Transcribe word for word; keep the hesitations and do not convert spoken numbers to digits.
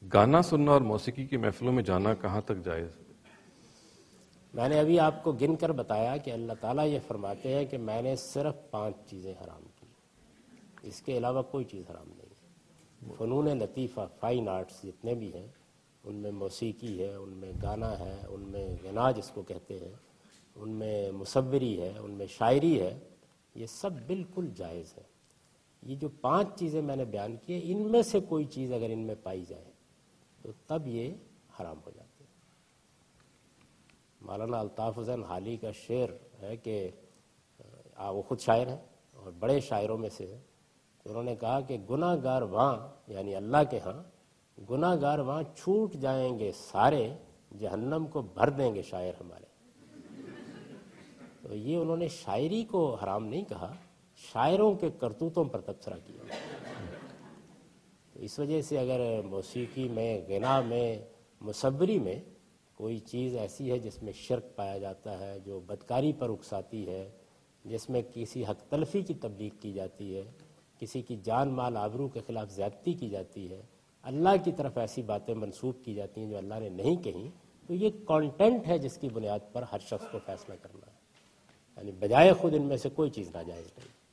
گانا سننا اور موسیقی کی محفلوں میں جانا کہاں تک جائز؟ میں نے ابھی آپ کو گن کر بتایا کہ اللہ تعالیٰ یہ فرماتے ہیں کہ میں نے صرف پانچ چیزیں حرام کی، اس کے علاوہ کوئی چیز حرام نہیں ہے۔ فنون لطیفہ، فائن آرٹس جتنے بھی ہیں، ان میں موسیقی ہے، ان میں گانا ہے، ان میں غنا جس کو کہتے ہیں، ان میں مصوری ہے، ان میں شاعری ہے، یہ سب بالکل جائز ہے۔ یہ جو پانچ چیزیں میں نے بیان کی، ان میں سے کوئی چیز اگر ان میں پائی جائے تو تب یہ حرام ہو جاتی ہے۔ مولانا الطاف حسین حالی کا شعر ہے کہ وہ خود شاعر ہیں اور بڑے شاعروں میں سے ہیں، تو انہوں نے کہا کہ گناہ گار وہاں، یعنی اللہ کے ہاں گناہ گار وہاں چھوٹ جائیں گے سارے، جہنم کو بھر دیں گے شاعر ہمارے۔ تو یہ انہوں نے شاعری کو حرام نہیں کہا، شاعروں کے کرتوتوں پر تبصرہ کیا۔ تو اس وجہ سے اگر موسیقی میں، غنا میں، مصوری میں کوئی چیز ایسی ہے جس میں شرک پایا جاتا ہے، جو بدکاری پر اکساتی ہے، جس میں کسی حق تلفی کی تبلیغ کی جاتی ہے، کسی کی جان مال آبرو کے خلاف زیادتی کی جاتی ہے، اللہ کی طرف ایسی باتیں منسوب کی جاتی ہیں جو اللہ نے نہیں کہیں، تو یہ کانٹینٹ ہے جس کی بنیاد پر ہر شخص کو فیصلہ کرنا ہے، یعنی بجائے خود ان میں سے کوئی چیز ناجائز نہیں۔